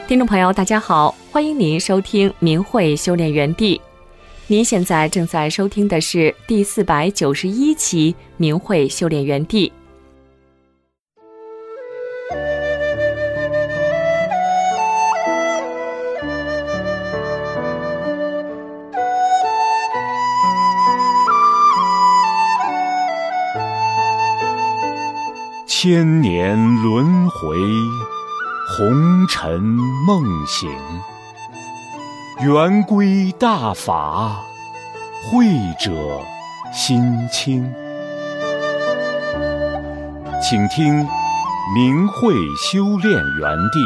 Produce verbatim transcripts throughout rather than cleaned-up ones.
听众朋友大家好，欢迎您收听明慧修炼园地。您现在正在收听的是第四百九十一期明慧修炼园地。 千年轮回，红尘梦醒，圆归大法，慧者心清。请听明慧修炼园地。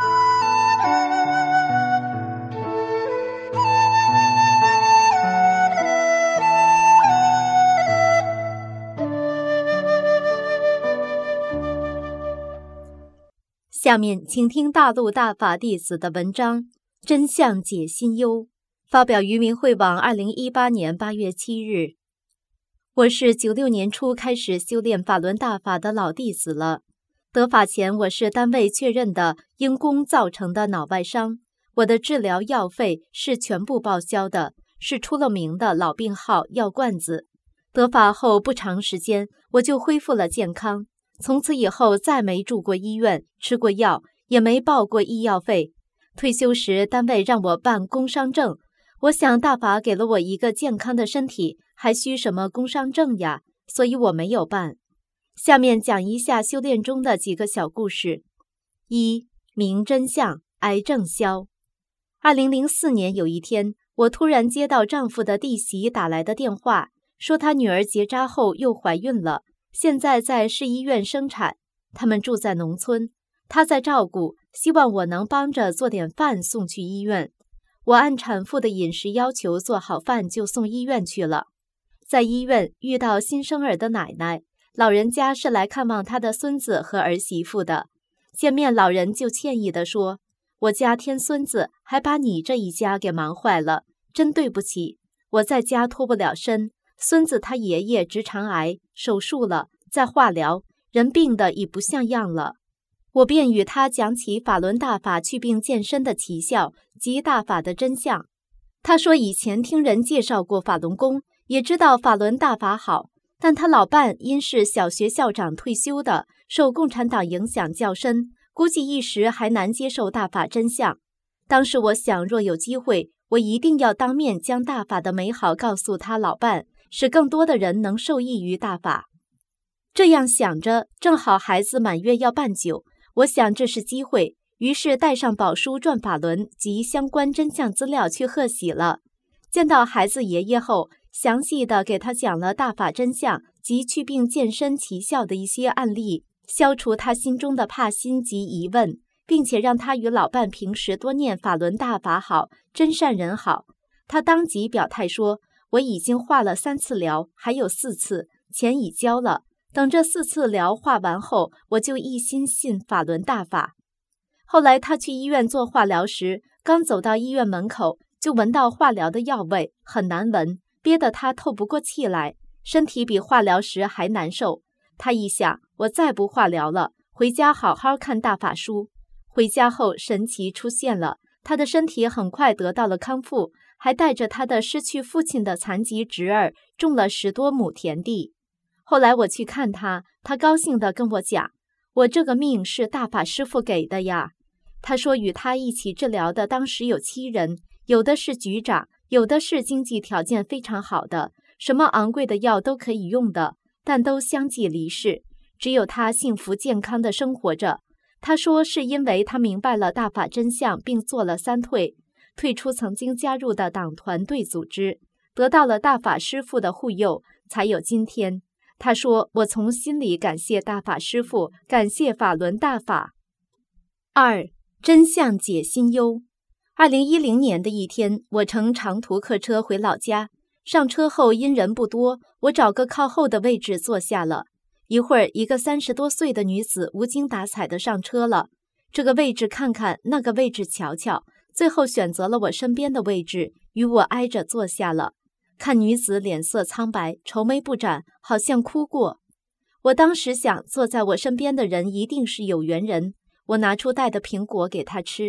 下面请听大陆大法弟子的文章《真相解心忧》，发表于明慧网二零一八年八月七日。我是九六年初开始修炼法轮大法的老弟子了。得法前，我是单位确认的因公造成的脑外伤，我的治疗药费是全部报销的，是出了名的老病号药罐子。得法后不长时间，我就恢复了健康。从此以后再没住过医院，吃过药，也没报过医药费。退休时单位让我办工伤证，我想大法给了我一个健康的身体，还需什么工伤证呀？所以我没有办。下面讲一下修炼中的几个小故事。一、明真相，癌症消。二零零四年有一天，我突然接到丈夫的弟媳打来的电话，说她女儿结扎后又怀孕了，现在在市医院生产，他们住在农村，他在照顾，希望我能帮着做点饭送去医院。我按产妇的饮食要求做好饭就送医院去了。在医院遇到新生儿的奶奶，老人家是来看望他的孙子和儿媳妇的。见面老人就歉意地说，我家添孙子还把你这一家给忙坏了，真对不起，我在家脱不了身。孙子他爷爷直肠癌手术了，在化疗，人病得已不像样了。我便与他讲起法轮大法祛病健身的奇效及大法的真相。他说以前听人介绍过法轮功，也知道法轮大法好，但他老伴因是小学校长退休的，受共产党影响较深，估计一时还难接受大法真相。当时我想，若有机会，我一定要当面将大法的美好告诉他老伴，使更多的人能受益于大法。这样想着，正好孩子满月要办酒，我想这是机会，于是带上宝书转法轮及相关真相资料去贺喜了。见到孩子爷爷后，详细的给他讲了大法真相及祛病健身奇效的一些案例，消除他心中的怕心及疑问，并且让他与老伴平时多念法轮大法好，真善人好。他当即表态说，我已经化了三次疗，还有四次，钱已交了。等这四次疗化完后，我就一心信法轮大法。后来他去医院做化疗时，刚走到医院门口，就闻到化疗的药味，很难闻，憋得他透不过气来，身体比化疗时还难受。他一想，我再不化疗了，回家好好看大法书。回家后神奇出现了，他的身体很快得到了康复，还带着他的失去父亲的残疾侄儿种了十多亩田地。后来我去看他，他高兴地跟我讲，我这个命是大法师父给的呀。他说与他一起治疗的当时有七人，有的是局长，有的是经济条件非常好的，什么昂贵的药都可以用的，但都相继离世，只有他幸福健康地生活着。他说是因为他明白了大法真相，并做了三退，退出曾经加入的党团队组织，得到了大法师父的护佑，才有今天。他说，我从心里感谢大法师父，感谢法轮大法。二、真相解心忧。二零一零年的一天，我乘长途客车回老家，上车后因人不多，我找个靠后的位置坐下了。一会儿，一个三十多岁的女子无精打采地上车了，这个位置看看，那个位置瞧瞧，最后选择了我身边的位置，与我挨着坐下了。看女子脸色苍白，愁眉不展，好像哭过。我当时想，坐在我身边的人一定是有缘人。我拿出带的苹果给她吃，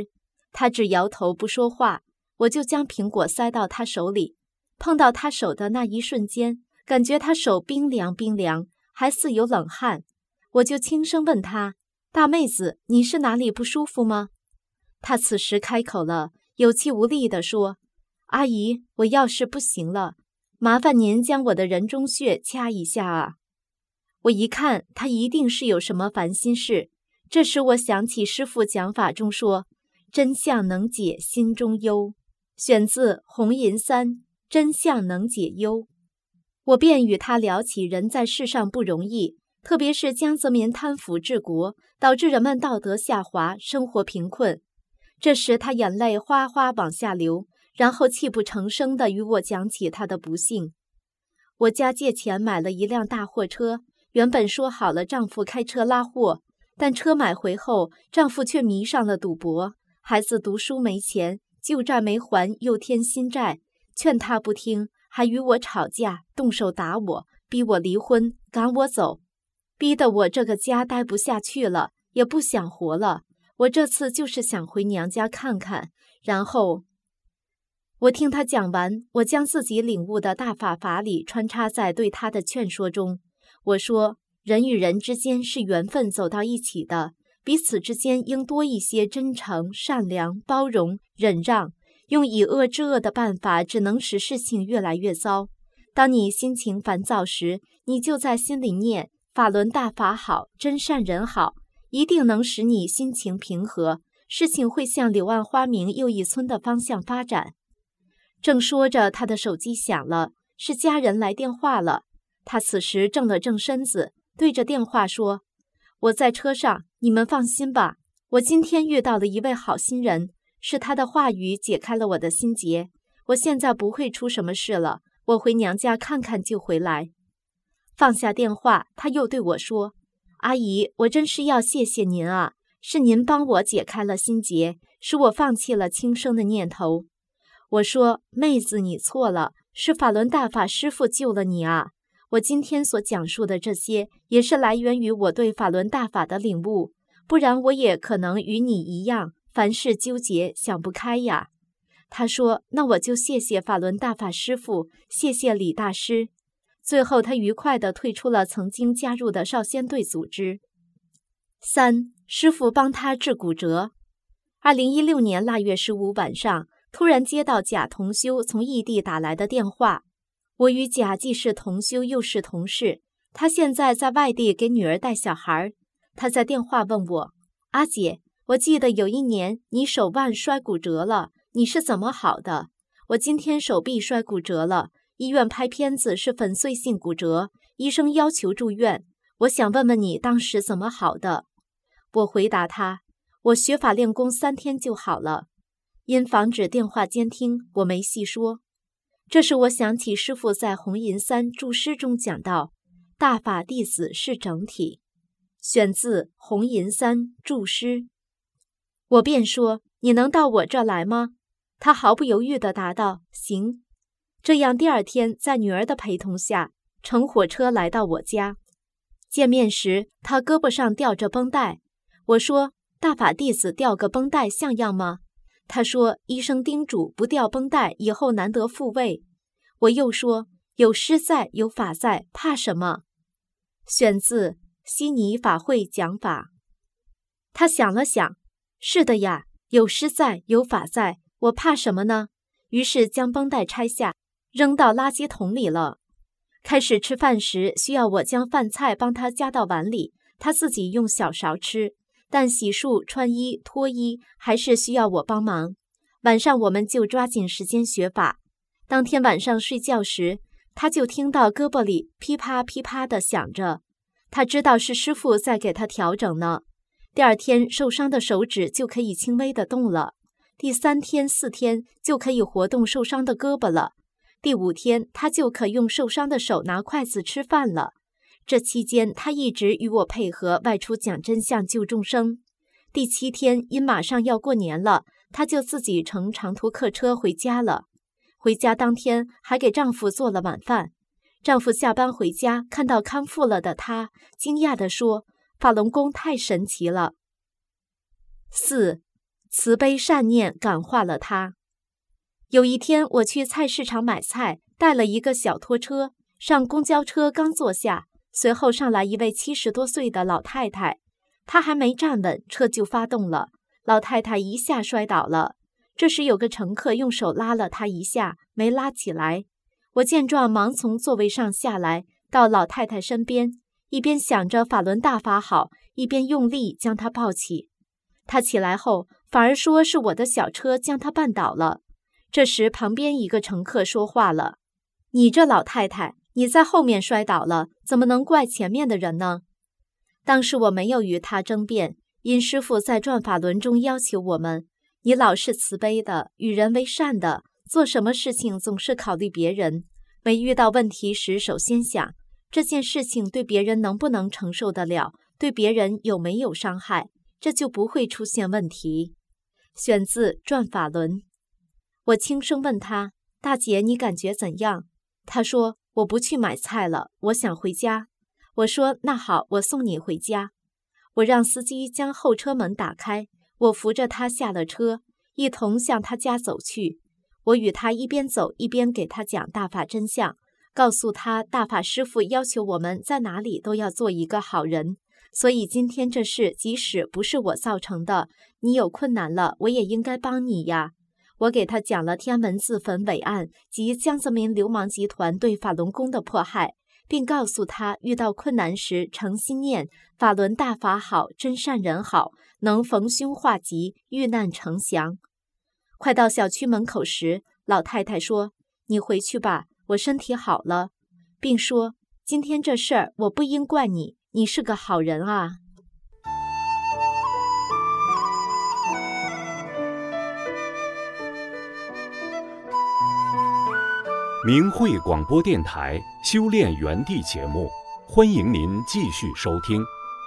他只摇头不说话，我就将苹果塞到他手里。碰到他手的那一瞬间，感觉他手冰凉冰凉，还似有冷汗。我就轻声问他：大妹子，你是哪里不舒服吗？他此时开口了，有气无力地说：阿姨，我要是不行了，麻烦您将我的人中穴掐一下啊。我一看，他一定是有什么烦心事。这时我想起师父讲法中说，真相能解心中忧，选自红银三，真相能解忧。我便与他聊起人在世上不容易，特别是江泽民贪腐治国，导致人们道德下滑，生活贫困。这时他眼泪哗哗往下流，然后泣不成声地与我讲起他的不幸。我家借钱买了一辆大货车，原本说好了丈夫开车拉货，但车买回后，丈夫却迷上了赌博，孩子读书没钱，旧债没还又添新债，劝他不听，还与我吵架，动手打我，逼我离婚，赶我走，逼得我这个家待不下去了，也不想活了。我这次就是想回娘家看看，然后我听他讲完，我将自己领悟的大法法理穿插在对他的劝说中。我说，人与人之间是缘分走到一起的，彼此之间应多一些真诚、善良、包容、忍让，用以恶制恶的办法只能使事情越来越糟。当你心情烦躁时，你就在心里念法轮大法好，真善人好，一定能使你心情平和，事情会向柳暗花明又一村的方向发展。正说着，他的手机响了，是家人来电话了。他此时正了正身子，对着电话说：我在车上，你们放心吧，我今天遇到了一位好心人，是他的话语解开了我的心结，我现在不会出什么事了，我回娘家看看就回来。放下电话，他又对我说：阿姨，我真是要谢谢您啊，是您帮我解开了心结，使我放弃了轻生的念头。我说：妹子，你错了，是法轮大法师父救了你啊。我今天所讲述的这些，也是来源于我对法轮大法的领悟，不然我也可能与你一样，凡事纠结，想不开呀。他说：那我就谢谢法轮大法师父，谢谢李大师。最后他愉快地退出了曾经加入的少先队组织。三，师父帮他治骨折。二零一六年腊月十五晚上，突然接到贾同修从异地打来的电话。我与贾既是同修又是同事，他现在在外地给女儿带小孩。他在电话问我：阿姐，我记得有一年你手腕摔骨折了，你是怎么好的？我今天手臂摔骨折了，医院拍片子是粉碎性骨折，医生要求住院，我想问问你当时怎么好的？我回答他：我学法练功三天就好了。因防止电话监听，我没细说。这时我想起师父在红银三注释中讲到，大法弟子是整体，选自红银三注释。我便说：你能到我这来吗？他毫不犹豫地答道：行。这样第二天在女儿的陪同下，乘火车来到我家。见面时，他胳膊上吊着绷带。我说：大法弟子吊个绷带像样吗？他说：医生叮嘱不吊绷带，以后难得复位。我又说：有师在，有法在，怕什么？选自悉尼法会讲法。他想了想，是的呀，有师在，有法在，我怕什么呢？于是将绷带拆下，扔到垃圾桶里了。开始吃饭时，需要我将饭菜帮他夹到碗里，他自己用小勺吃。但洗漱、穿衣、脱衣还是需要我帮忙。晚上我们就抓紧时间学法。当天晚上睡觉时，他就听到胳膊里噼啪噼啪地响着，他知道是师父在给他调整呢。第二天受伤的手指就可以轻微地动了，第三天、四天就可以活动受伤的胳膊了，第五天他就可用受伤的手拿筷子吃饭了。这期间，他一直与我配合外出讲真相救众生。第七天，因马上要过年了，他就自己乘长途客车回家了。回家当天，还给丈夫做了晚饭。丈夫下班回家，看到康复了的他，惊讶地说：法轮功太神奇了。四， 慈悲善念感化了他。有一天我去菜市场买菜，带了一个小拖车，上公交车刚坐下，随后上来一位七十多岁的老太太，她还没站稳，车就发动了，老太太一下摔倒了。这时有个乘客用手拉了她一下，没拉起来。我见状忙从座位上下来，到老太太身边，一边想着法轮大法好，一边用力将她抱起。她起来后反而说是我的小车将她绊倒了。这时旁边一个乘客说话了：你这老太太，你在后面摔倒了，怎么能怪前面的人呢？当时我没有与他争辩，因师父在转法轮中要求我们，你老是慈悲的，与人为善的，做什么事情总是考虑别人，没遇到问题时首先想这件事情对别人能不能承受得了，对别人有没有伤害，这就不会出现问题。选自《转法轮》。我轻声问他：大姐，你感觉怎样？他说：我不去买菜了，我想回家。我说：那好，我送你回家。我让司机将后车门打开，我扶着他下了车，一同向他家走去。我与他一边走一边给他讲大法真相，告诉他大法师父要求我们在哪里都要做一个好人，所以今天这事即使不是我造成的，你有困难了，我也应该帮你呀。我给他讲了天门自焚伪案及江泽民流氓集团对法轮功的迫害，并告诉他遇到困难时诚心念法轮大法好，真善人好，能逢凶化吉，遇难成祥。快到小区门口时，老太太说：你回去吧，我身体好了，并说今天这事儿我不应怪你，你是个好人啊。 明慧广播电台修炼园地节目，欢迎您继续收听。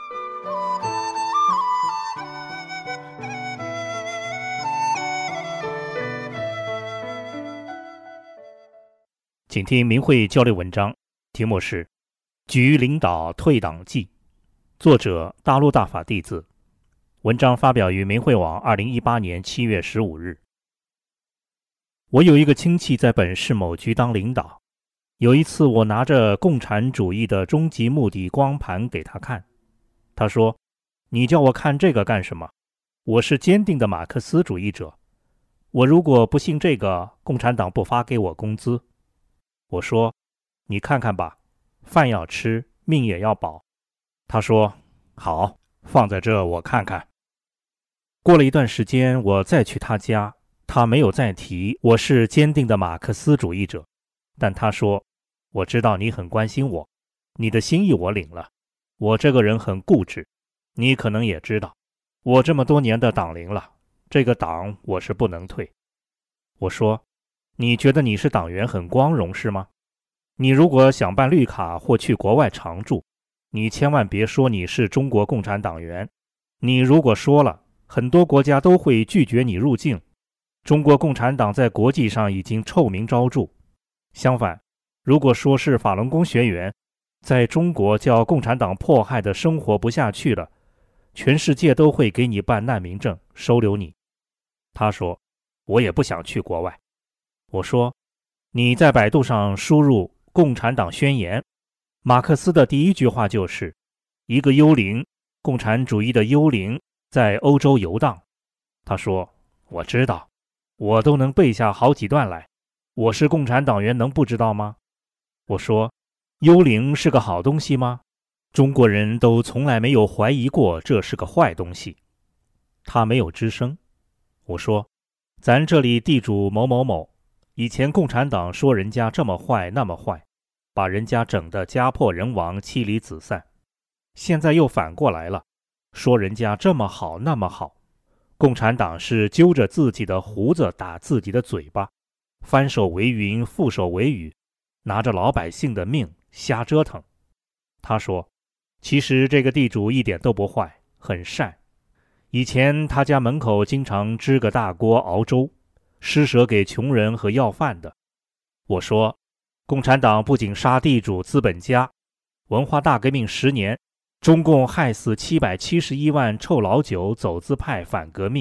请听明慧交流文章，题目是《举领导退党记》，作者大陆大法弟子。文章发表于明慧网二零一八年七月十五日。我有一个亲戚在本市某局当领导，有一次我拿着共产主义的终极目的光盘给他看，他说：你叫我看这个干什么？我是坚定的马克思主义者，我如果不信这个，共产党不发给我工资。我说：你看看吧，饭要吃，命也要保。他说：好，放在这我看看。过了一段时间，我再去他家，他没有再提我是坚定的马克思主义者，但他说：我知道你很关心我，你的心意我领了，我这个人很固执，你可能也知道，我这么多年的党龄了，这个党我是不能退。我说：你觉得你是党员很光荣是吗？你如果想办绿卡或去国外常住，你千万别说你是中国共产党员，你如果说了，很多国家都会拒绝你入境。中国共产党在国际上已经臭名昭著，相反，如果说是法轮功学员，在中国叫共产党迫害的生活不下去了，全世界都会给你办难民证，收留你。他说：我也不想去国外。我说：你在百度上输入共产党宣言，马克思的第一句话就是一个幽灵，共产主义的幽灵在欧洲游荡。他说：我知道，我都能背下好几段来，我是共产党员能不知道吗？我说：幽灵是个好东西吗？中国人都从来没有怀疑过这是个坏东西。他没有吱声。我说：咱这里地主某某某，以前共产党说人家这么坏那么坏，把人家整得家破人亡，妻离子散，现在又反过来了，说人家这么好那么好。共产党是揪着自己的胡子打自己的嘴巴，翻手为云覆手为雨，拿着老百姓的命瞎折腾。他说：其实这个地主一点都不坏，很善。以前他家门口经常支个大锅熬粥，施舍给穷人和要饭的。我说：共产党不仅杀地主资本家，文化大革命十年，中共害死七百七十一万臭老九走资派反革命，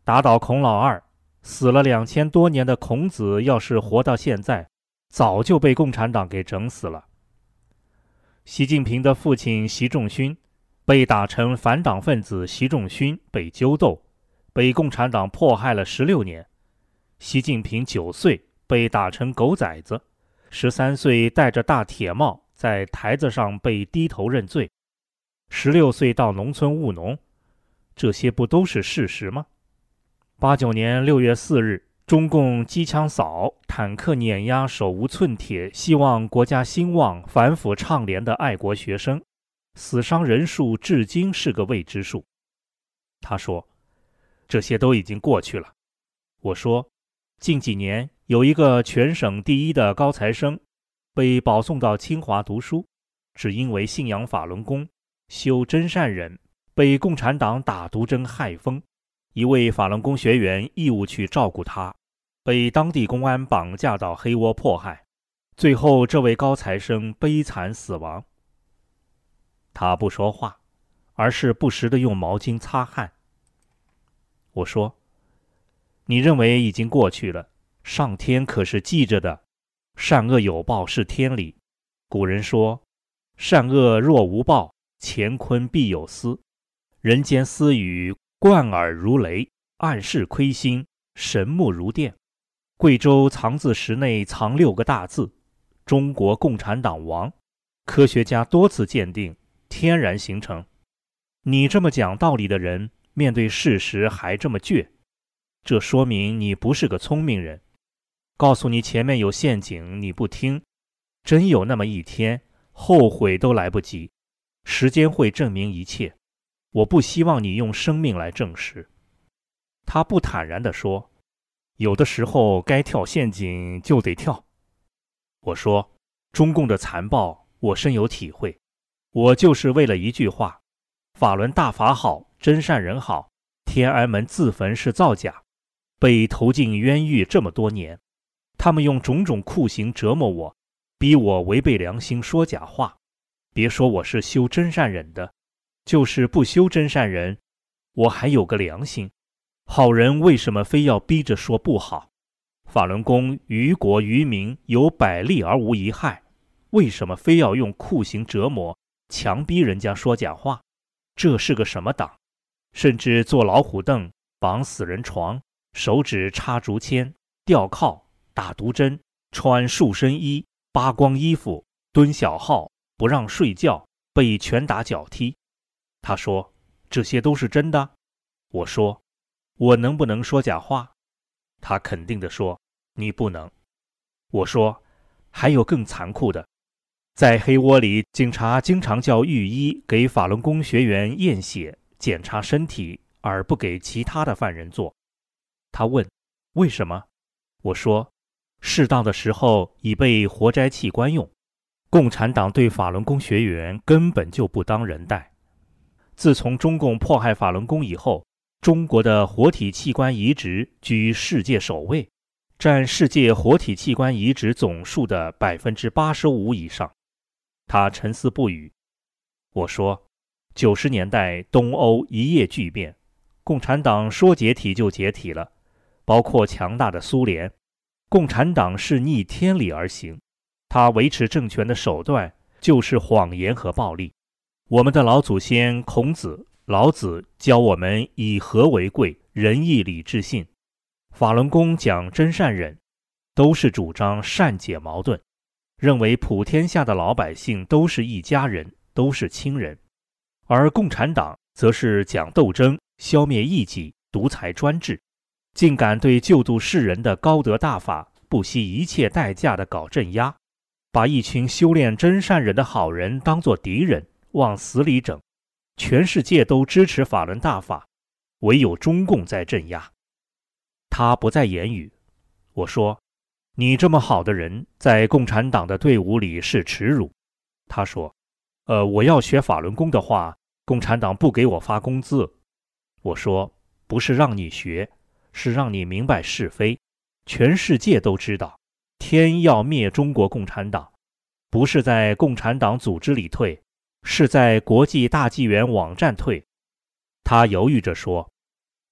打倒孔老二，死了两千多年的孔子，要是活到现在，早就被共产党给整死了。习近平的父亲习仲勋被打成反党分子，习仲勋被揪斗，被共产党迫害了十六年。习近平九岁被打成狗崽子，十三岁戴着大铁帽在台子上被低头认罪，十六岁到农村务农，这些不都是事实吗？八九年六月四日，中共机枪扫、坦克碾压手无寸铁、希望国家兴旺、反腐倡廉的爱国学生，死伤人数至今是个未知数。他说，这些都已经过去了。我说，近几年有一个全省第一的高材生被保送到清华读书，只因为信仰法轮功、修真善忍，被共产党打毒针害疯。一位法轮功学员义务去照顾他，被当地公安绑架到黑窝迫害，最后这位高材生悲惨死亡。他不说话，而是不时地用毛巾擦汗。我说，你认为已经过去了，上天可是记着的，善恶有报是天理。古人说，善恶若无报，乾坤必有私。人间私语，贯耳如雷，暗室窥心，神目如电。贵州藏字石内藏六个大字：中国共产党亡。科学家多次鉴定，天然形成。你这么讲道理的人，面对事实还这么倔，这说明你不是个聪明人。告诉你前面有陷阱，你不听，真有那么一天，后悔都来不及。时间会证明一切，我不希望你用生命来证实。他不坦然地说，有的时候该跳陷阱就得跳。我说，中共的残暴我深有体会，我就是为了一句话，法轮大法好，真善人好，天安门自焚是造假，被投进冤狱这么多年，他们用种种酷刑折磨我，逼我违背良心说假话。别说我是修真善忍的，就是不修真善忍，我还有个良心。好人为什么非要逼着说不好？法轮功于国于民有百利而无一害，为什么非要用酷刑折磨，强逼人家说假话？这是个什么党？甚至坐老虎凳、绑死人床、手指插竹签、吊铐、打毒针、穿束身衣、扒光衣服、蹲小号、不让睡觉、被拳打脚踢。他说，这些都是真的。我说，我能不能说假话？他肯定地说，你不能。我说，还有更残酷的，在黑窝里，警察经常叫狱医给法轮功学员验血、检查身体，而不给其他的犯人做。他问，为什么？我说，适当的时候以备活摘器官用。共产党对法轮功学员根本就不当人待。自从中共迫害法轮功以后，中国的活体器官移植居世界首位，占世界活体器官移植总数的百分之八十五以上。他沉思不语。我说，九十年代东欧一夜巨变，共产党说解体就解体了，包括强大的苏联。共产党是逆天理而行，他维持政权的手段就是谎言和暴力。我们的老祖先孔子、老子教我们以和为贵，仁义礼智信。法轮功讲真善忍，都是主张善解矛盾，认为普天下的老百姓都是一家人，都是亲人。而共产党则是讲斗争，消灭异己，独裁专制，竟敢对救度世人的高德大法不惜一切代价地搞镇压，把一群修炼真善忍的好人当作敌人，往死里整。全世界都支持法轮大法，唯有中共在镇压。他不再言语。我说，你这么好的人，在共产党的队伍里是耻辱。他说，呃，我要学法轮功的话，共产党不给我发工资。我说，不是让你学，是让你明白是非。全世界都知道，天要灭中国共产党，不是在共产党组织里退，是在国际大纪元网站退。他犹豫着说，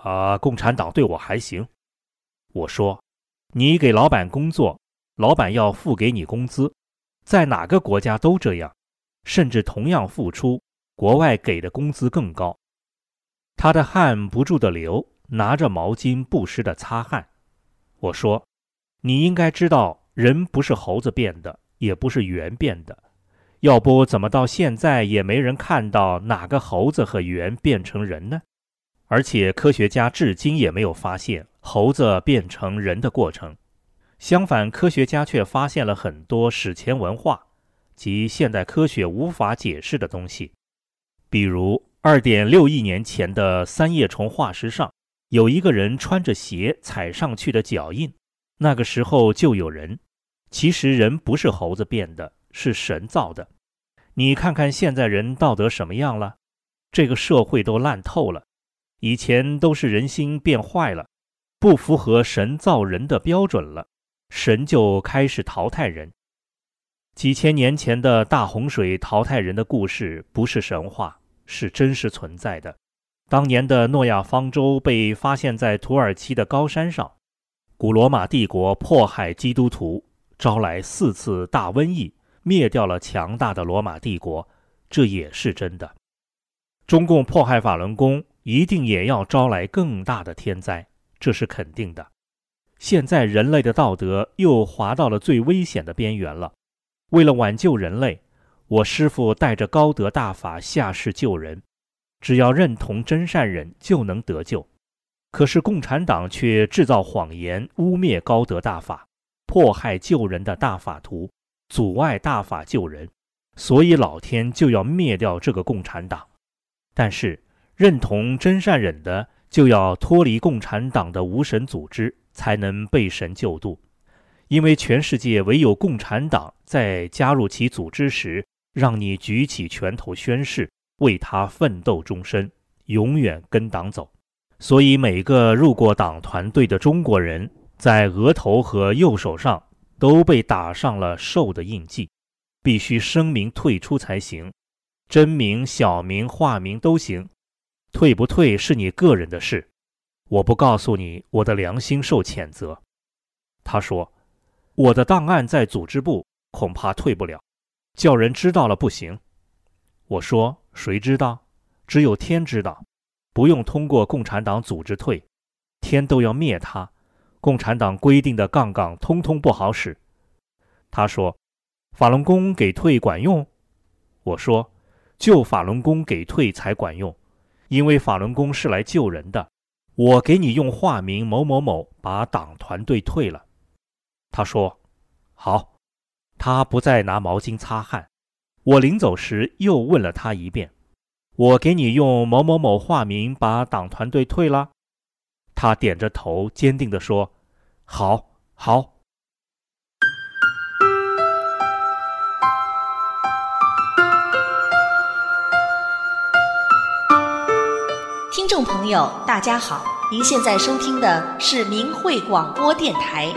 啊，共产党对我还行。我说，你给老板工作，老板要付给你工资，在哪个国家都这样，甚至同样付出，国外给的工资更高。他的汗不住地流，拿着毛巾不时地擦汗。我说，你应该知道，人不是猴子变的，也不是猿变的，要不怎么到现在也没人看到哪个猴子和猿变成人呢？而且科学家至今也没有发现猴子变成人的过程。相反，科学家却发现了很多史前文化及现代科学无法解释的东西。比如 二点六亿年前的三叶虫化石上有一个人穿着鞋踩上去的脚印，那个时候就有人。其实人不是猴子变的，是神造的。你看看现在人道德什么样了？这个社会都烂透了。以前都是人心变坏了，不符合神造人的标准了，神就开始淘汰人。几千年前的大洪水淘汰人的故事不是神话，是真实存在的。当年的诺亚方舟被发现在土耳其的高山上，古罗马帝国迫害基督徒，招来四次大瘟疫，灭掉了强大的罗马帝国，这也是真的。中共迫害法轮功，一定也要招来更大的天灾，这是肯定的。现在人类的道德又滑到了最危险的边缘了。为了挽救人类，我师父带着高德大法下世救人，只要认同真善忍就能得救。可是共产党却制造谎言，污蔑高德大法，迫害救人的大法徒，阻碍大法救人，所以老天就要灭掉这个共产党。但是认同真善忍的就要脱离共产党的无神组织，才能被神救度。因为全世界唯有共产党在加入其组织时，让你举起拳头宣誓，为他奋斗终身，永远跟党走。所以每个入过党团队的中国人，在额头和右手上都被打上了兽的印记，必须声明退出才行，真名、小名、化名都行。退不退是你个人的事，我不告诉你，我的良心受谴责。他说，我的档案在组织部，恐怕退不了，叫人知道了不行。我说，谁知道？只有天知道，不用通过共产党组织退，天都要灭他，共产党规定的杠杠通通不好使。他说，法轮功给退管用？我说，就法轮功给退才管用，因为法轮功是来救人的，我给你用化名某某某把党团队退了。他说，好。他不再拿毛巾擦汗。我临走时又问了他一遍，我给你用某某某化名把党团队退了？他点着头坚定地说，好，好。 听众朋友大家好，您现在收听的是明慧广播电台。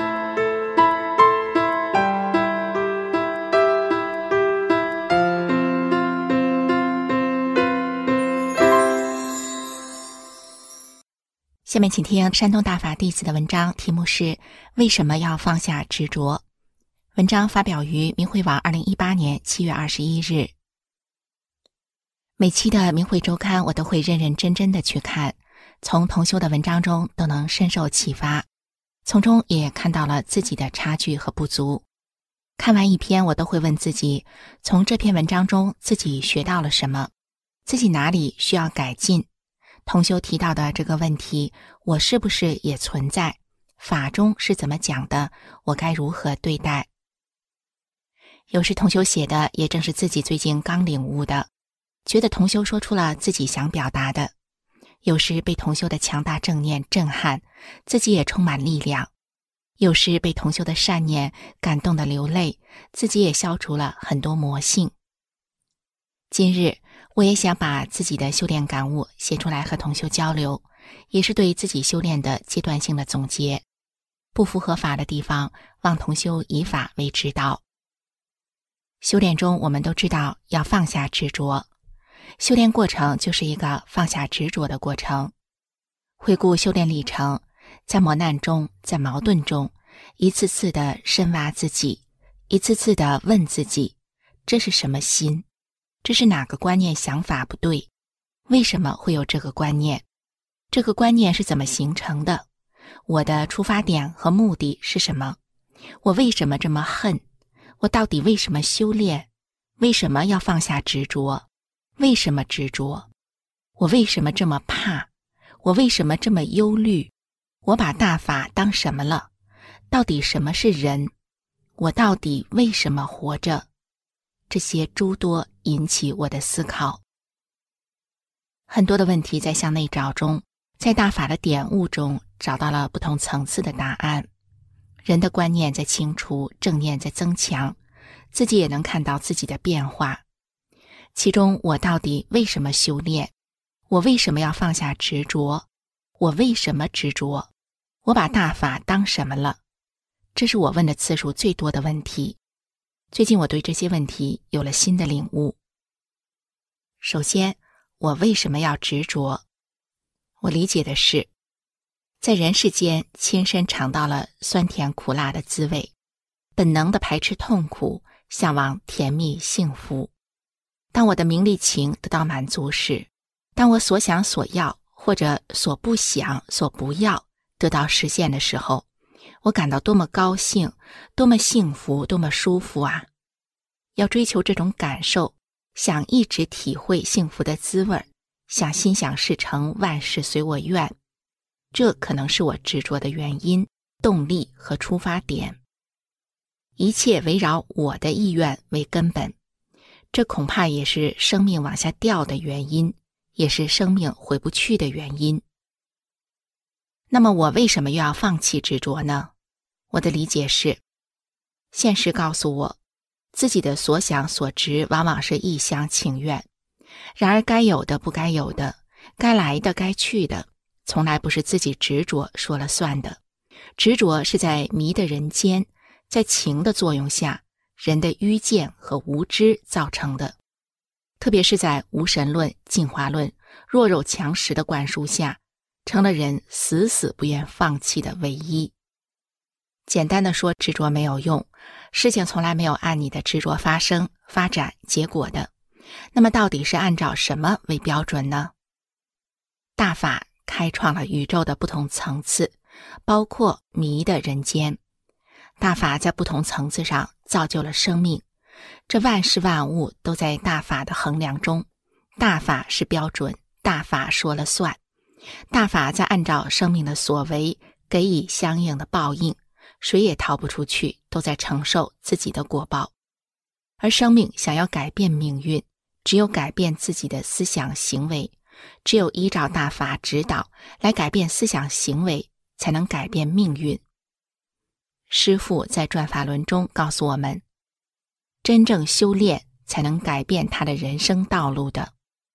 下面请听山东大法弟子的文章，题目是为什么要放下执着。文章发表于明慧网二零一八年七月二十一日。每期的明慧周刊我都会认认真真的去看，从同修的文章中都能深受启发，从中也看到了自己的差距和不足。看完一篇，我都会问自己，从这篇文章中自己学到了什么，自己哪里需要改进。同修提到的这个问题，我是不是也存在？法中是怎么讲的？我该如何对待？有时同修写的也正是自己最近刚领悟的，觉得同修说出了自己想表达的。有时被同修的强大正念震撼，自己也充满力量；有时被同修的善念感动得流泪，自己也消除了很多魔性。今日我也想把自己的修炼感悟写出来和同修交流，也是对自己修炼的阶段性的总结。不符合法的地方，望同修以法为指导。修炼中我们都知道要放下执着，修炼过程就是一个放下执着的过程。 回顾修炼历程，在磨难中，在矛盾中，一次次的深挖自己，一次次的问自己，这是什么心？这是哪个观念想法不对？为什么会有这个观念？这个观念是怎么形成的？我的出发点和目的是什么？我为什么这么恨？我到底为什么修炼？为什么要放下执着？为什么执着？我为什么这么怕？我为什么这么忧虑？我把大法当什么了？到底什么是人？我到底为什么活着？这些诸多引起我的思考。很多的问题在向内找中，在大法的点悟中找到了不同层次的答案。人的观念在清除，正念在增强，自己也能看到自己的变化。其中我到底为什么修炼？我为什么要放下执着？我为什么执着？我把大法当什么了？这是我问的次数最多的问题。最近我对这些问题有了新的领悟。首先，我为什么要执着？我理解的是，在人世间亲身尝到了酸甜苦辣的滋味，本能的排斥痛苦，向往甜蜜幸福。当我的名利情得到满足时，当我所想所要或者所不想所不要得到实现的时候，我感到多么高兴，多么幸福，多么舒服啊！要追求这种感受，想一直体会幸福的滋味，想心想事成，万事随我愿，这可能是我执着的原因、动力和出发点。一切围绕我的意愿为根本，这恐怕也是生命往下掉的原因，也是生命回不去的原因。那么我为什么又要放弃执着呢？我的理解是，现实告诉我，自己的所想所执往往是一厢情愿，然而该有的不该有的，该来的该去的，从来不是自己执着说了算的。执着是在迷的人间，在情的作用下，人的愚见和无知造成的。特别是在无神论、进化论、弱肉强食的灌输下，成了人死死不愿放弃的唯一。简单的说，执着没有用，事情从来没有按你的执着发生、发展、结果的。那么到底是按照什么为标准呢？大法开创了宇宙的不同层次，包括迷的人间。大法在不同层次上造就了生命，这万事万物都在大法的衡量中，大法是标准，大法说了算，大法在按照生命的所为给予相应的报应，谁也逃不出去，都在承受自己的果报。而生命想要改变命运，只有改变自己的思想行为，只有依照大法指导来改变思想行为，才能改变命运。师父在转法轮中告诉我们，真正修炼才能改变他的人生道路的。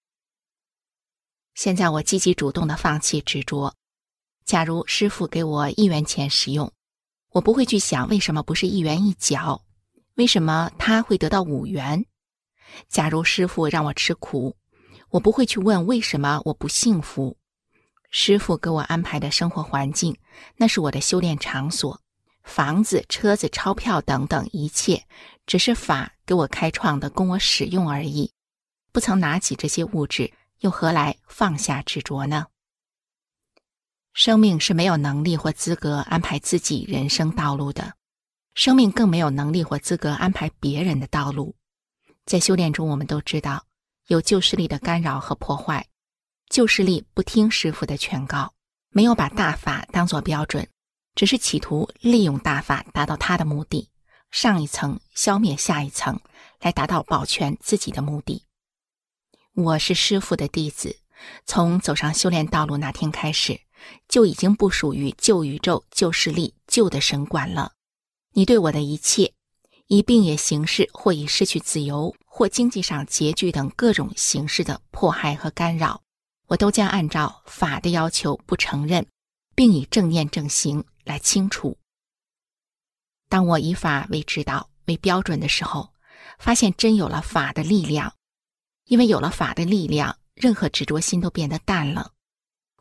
现在我积极主动地放弃执着。假如师父给我一元钱使用，我不会去想为什么不是一元一角，为什么他会得到五元。假如师父让我吃苦，我不会去问为什么我不幸福。师父给我安排的生活环境，那是我的修炼场所，房子、车子、钞票等等一切，只是法给我开创的，供我使用而已。不曾拿起这些物质，又何来放下执着呢？生命是没有能力或资格安排自己人生道路的，生命更没有能力或资格安排别人的道路。在修炼中，我们都知道有旧势力的干扰和破坏，旧势力不听师父的劝告，没有把大法当作标准，只是企图利用大法达到他的目的，上一层消灭下一层，来达到保全自己的目的。我是师父的弟子，从走上修炼道路那天开始，就已经不属于旧宇宙、旧势力、旧的神管了。你对我的一切，以病也形式，或以失去自由，或经济上拮据等各种形式的迫害和干扰，我都将按照法的要求不承认，并以正念正行来清除。当我以法为指导、为标准的时候，发现真有了法的力量。因为有了法的力量，任何执着心都变得淡了。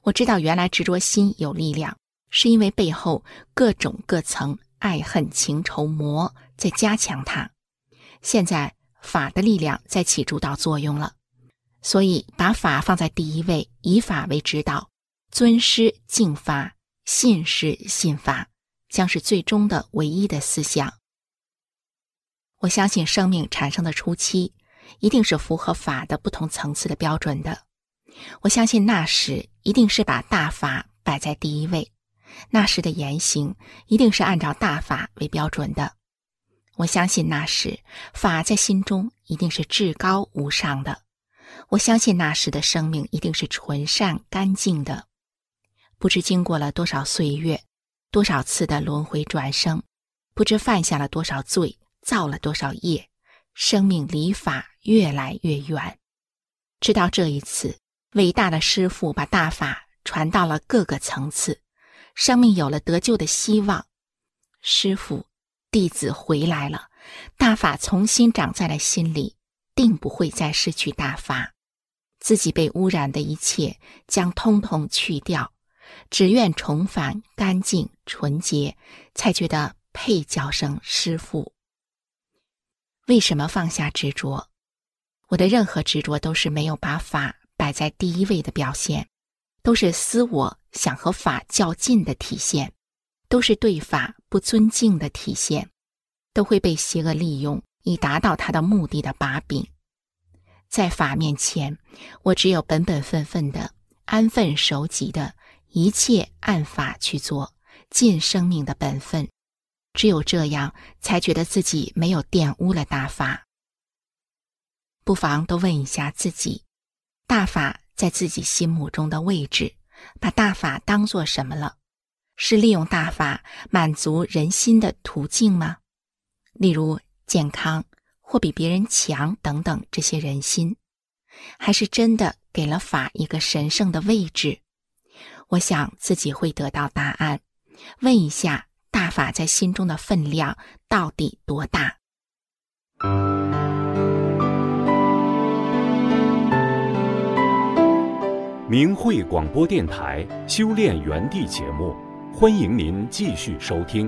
我知道原来执着心有力量，是因为背后各种各层爱恨情仇魔在加强它。现在法的力量在起主导作用了，所以把法放在第一位，以法为指导，尊师敬法，信师信法，将是最终的唯一的思想。我相信生命产生的初期一定是符合法的不同层次的标准的。我相信那时一定是把大法摆在第一位，那时的言行一定是按照大法为标准的。我相信那时法在心中一定是至高无上的。我相信那时的生命一定是纯善干净的。不知经过了多少岁月，多少次的轮回转生，不知犯下了多少罪，造了多少业，生命离法越来越远。直到这一次，伟大的师父把大法传到了各个层次，生命有了得救的希望。师父，弟子回来了，大法重新长在了心里，定不会再失去大法。自己被污染的一切将通通去掉，只愿重返干净纯洁，才觉得配叫声师父。为什么放下执着？我的任何执着都是没有把法摆在第一位的表现，都是私我想和法较劲的体现，都是对法不尊敬的体现，都会被邪恶利用以达到他的目的的把柄。在法面前，我只有本本分分的安分守己的一切按法去做，尽生命的本分，只有这样才觉得自己没有玷污了大法。不妨都问一下自己，大法在自己心目中的位置，把大法当作什么了？是利用大法满足人心的途径吗？例如健康或比别人强等等这些人心，还是真的给了法一个神圣的位置？我想自己会得到答案。问一下，大法在心中的分量到底多大？ 明慧广播电台修炼园地节目，欢迎您继续收听。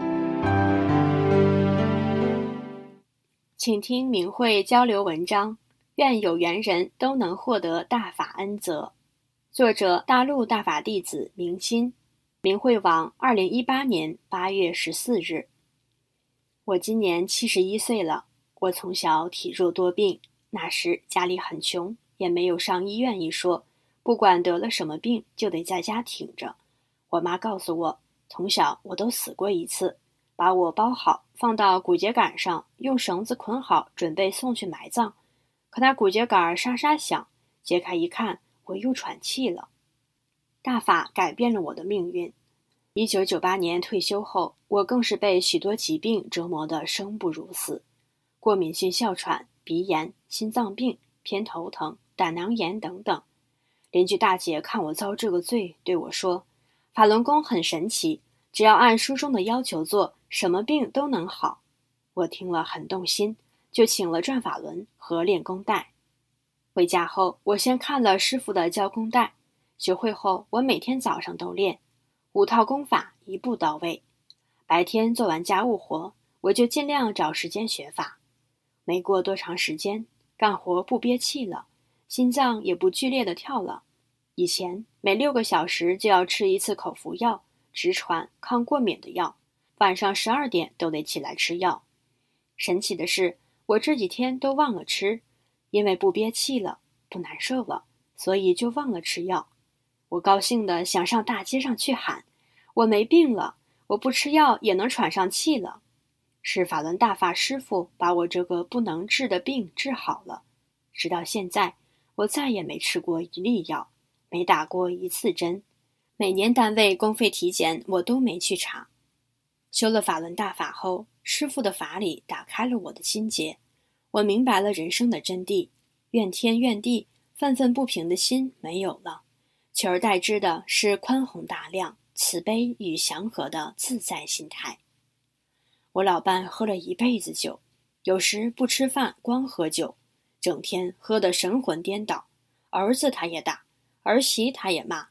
请听明慧交流文章，愿有缘人都能获得大法恩泽。作者大陆大法弟子明心，明慧网二零一八年八月十四日。我今年七十一岁了，我从小体弱多病，那时家里很穷，也没有上医院一说，不管得了什么病就得在家挺着。我妈告诉我，从小我都死过一次，把我包好放到骨秸秆上，用绳子捆好，准备送去埋葬。可那骨秸秆沙沙响，揭开一看，我又喘气了。大法改变了我的命运。一九九八年退休后，我更是被许多疾病折磨得生不如死，过敏性哮喘、鼻炎、心脏病、偏头疼、胆囊炎等等。邻居大姐看我遭这个罪，对我说，法轮功很神奇，只要按书中的要求做，什么病都能好。我听了很动心，就请了转法轮和练功带。回家后，我先看了师傅的教功带，学会后我每天早上都练，五套功法一步到位。白天做完家务活，我就尽量找时间学法。没过多长时间，干活不憋气了，心脏也不剧烈的跳了。以前每六个小时就要吃一次口服药，直传抗过敏的药，晚上十二点都得起来吃药。神奇的是，我这几天都忘了吃，因为不憋气了，不难受了，所以就忘了吃药。我高兴地想上大街上去喊，我没病了，我不吃药也能喘上气了。是法轮大法师父把我这个不能治的病治好了。直到现在，我再也没吃过一粒药，没打过一次针，每年单位公费体检我都没去查。修了法轮大法后，师父的法理打开了我的心结，我明白了人生的真谛，怨天怨地、愤愤不平的心没有了，取而代之的是宽宏大量、慈悲与祥和的自在心态。我老伴喝了一辈子酒，有时不吃饭光喝酒，整天喝得神魂颠倒，儿子他也打，儿媳他也骂，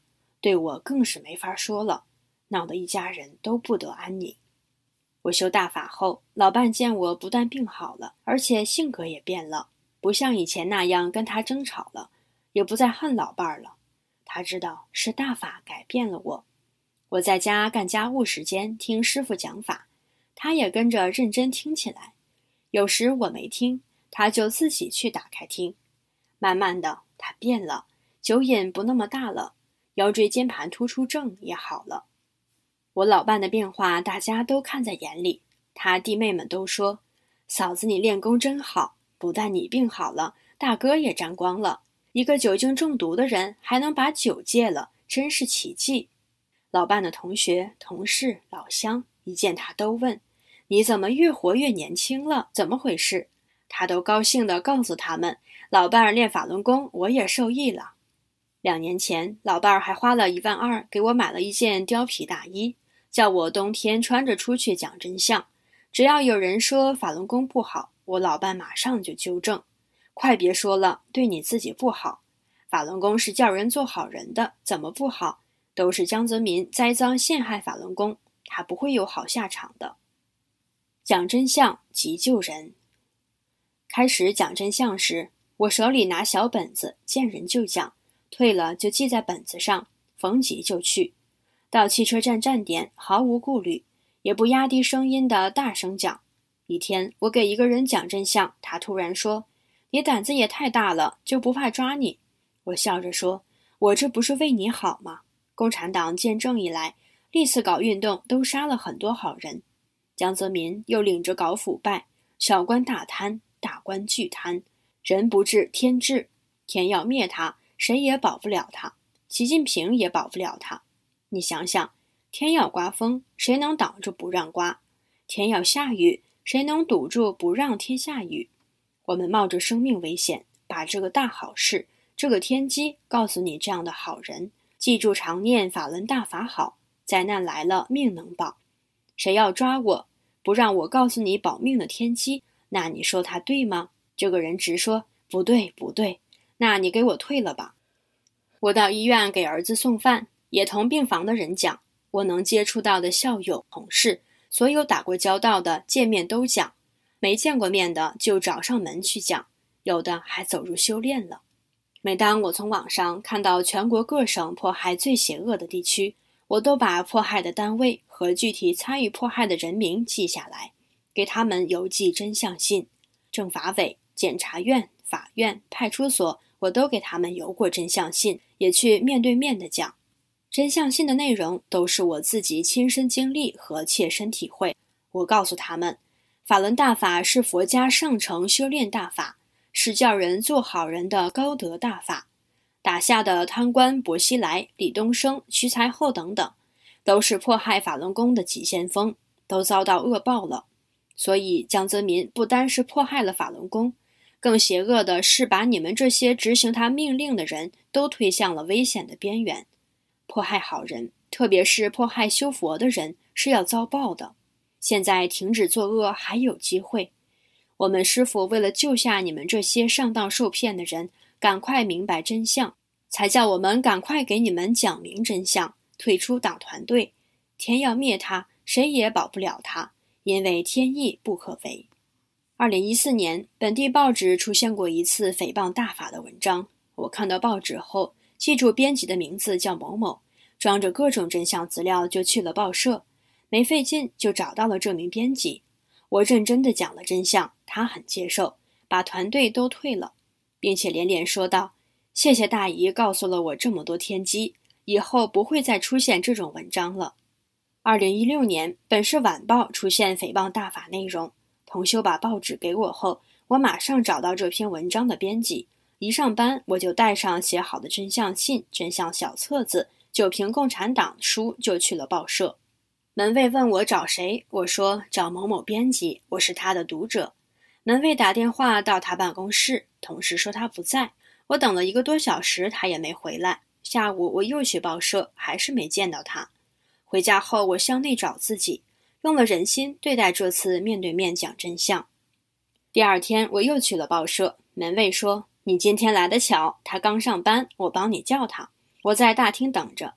对我更是没法说了，闹得一家人都不得安宁。我修大法后，老伴见我不但病好了，而且性格也变了，不像以前那样跟他争吵了，也不再恨老伴了。他知道是大法改变了我。我在家干家务时间听师傅讲法，他也跟着认真听起来。有时我没听，他就自己去打开听。慢慢的，他变了，酒瘾不那么大了，腰椎间盘突出症也好了。我老伴的变化大家都看在眼里，他弟妹们都说，嫂子你练功真好，不但你病好了，大哥也沾光了，一个酒精中毒的人还能把酒戒了，真是奇迹。老伴的同学、同事、老乡一见他都问，你怎么越活越年轻了，怎么回事？他都高兴地告诉他们，老伴儿练法轮功，我也受益了。两年前，老伴儿还花了一万二给我买了一件貂皮大衣，叫我冬天穿着出去讲真相。只要有人说法轮功不好，我老伴马上就纠正，快别说了，对你自己不好。法轮功是叫人做好人的，怎么不好？都是江泽民栽赃陷害法轮功，他不会有好下场的。讲真相即救人。开始讲真相时，我手里拿小本子，见人就讲，退了就记在本子上，逢急就去。到汽车站站点毫无顾虑，也不压低声音的大声讲。一天我给一个人讲真相，他突然说，你胆子也太大了，就不怕抓你？我笑着说，我这不是为你好吗？共产党建政以来，历次搞运动都杀了很多好人，江泽民又领着搞腐败，小官大贪，大官巨贪，人不治天治，天要灭他，谁也保不了他，习近平也保不了他。你想想，天要刮风，谁能挡住不让刮？天要下雨，谁能堵住不让天下雨？我们冒着生命危险，把这个大好事，这个天机告诉你这样的好人，记住常念法轮大法好，灾难来了命能保。谁要抓我，不让我告诉你保命的天机，那你说他对吗？这个人直说，不对不对，那你给我退了吧。我到医院给儿子送饭，也同病房的人讲，我能接触到的校友、同事，所有打过交道的见面都讲，没见过面的就找上门去讲，有的还走入修炼了。每当我从网上看到全国各省迫害最邪恶的地区，我都把迫害的单位和具体参与迫害的人名记下来，给他们邮寄真相信。政法委、检察院、法院、派出所，我都给他们邮过真相信，也去面对面的讲。真相信的内容都是我自己亲身经历和切身体会。我告诉他们，法轮大法是佛家上乘修炼大法，是叫人做好人的高德大法。打下的贪官薄熙来、李东生、徐才厚等等，都是迫害法轮功的急先锋，都遭到恶报了。所以江泽民不单是迫害了法轮功，更邪恶的是把你们这些执行他命令的人都推向了危险的边缘。迫害好人，特别是迫害修佛的人，是要遭报的。现在停止作恶还有机会。我们师父为了救下你们这些上当受骗的人，赶快明白真相，才叫我们赶快给你们讲明真相，退出党团队。天要灭他，谁也保不了他，因为天意不可违。二零一四年，本地报纸出现过一次诽谤大法的文章，我看到报纸后，记住编辑的名字叫某某，装着各种真相资料就去了报社，没费劲就找到了这名编辑。我认真地讲了真相，他很接受，把团队都退了，并且连连说道，谢谢大姨告诉了我这么多天机，以后不会再出现这种文章了。二零一六年，本市晚报出现诽谤大法内容，同修把报纸给我后，我马上找到这篇文章的编辑，一上班我就带上写好的真相信、真相小册子，九评共产党书就去了报社。门卫问我找谁，我说找某某编辑，我是他的读者。门卫打电话到他办公室，同事说他不在，我等了一个多小时，他也没回来。下午我又去报社，还是没见到他。回家后我向内找自己，用了人心对待这次面对面讲真相。第二天我又去了报社，门卫说，你今天来得巧，他刚上班，我帮你叫他。我在大厅等着，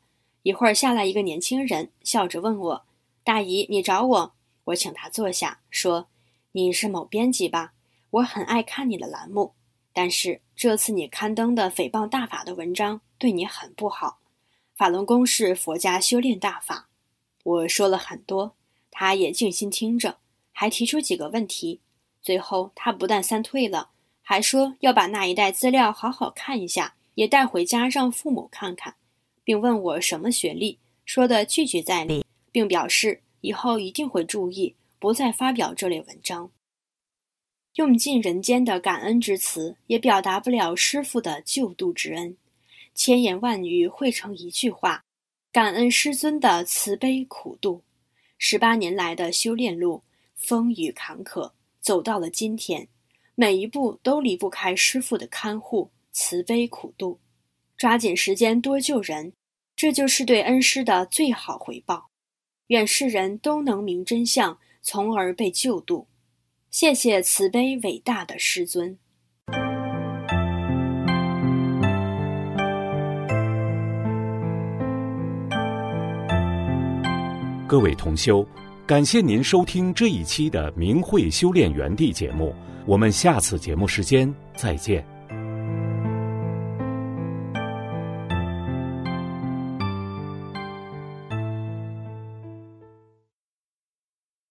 一会儿下来一个年轻人，笑着问我：大姨，你找我？我请他坐下，说：你是某编辑吧？我很爱看你的栏目，但是这次你刊登的诽谤大法的文章对你很不好。法轮功是佛家修炼大法。我说了很多，他也静心听着，还提出几个问题。最后他不但三退了，还说要把那一袋资料好好看一下，也带回家让父母看看，并问我什么学历，说的句句在理，并表示以后一定会注意，不再发表这类文章。用尽人间的感恩之词，也表达不了师父的救度之恩，千言万语汇成一句话：感恩师尊的慈悲苦度。十八年来的修炼路，风雨坎坷，走到了今天，每一步都离不开师父的看护、慈悲苦度。抓紧时间多救人，这就是对恩师的最好回报。愿世人都能明真相，从而被救度。谢谢慈悲伟大的师尊。 各位同修，感谢您收听这一期的明慧修炼园地节目，我们下次节目时间再见。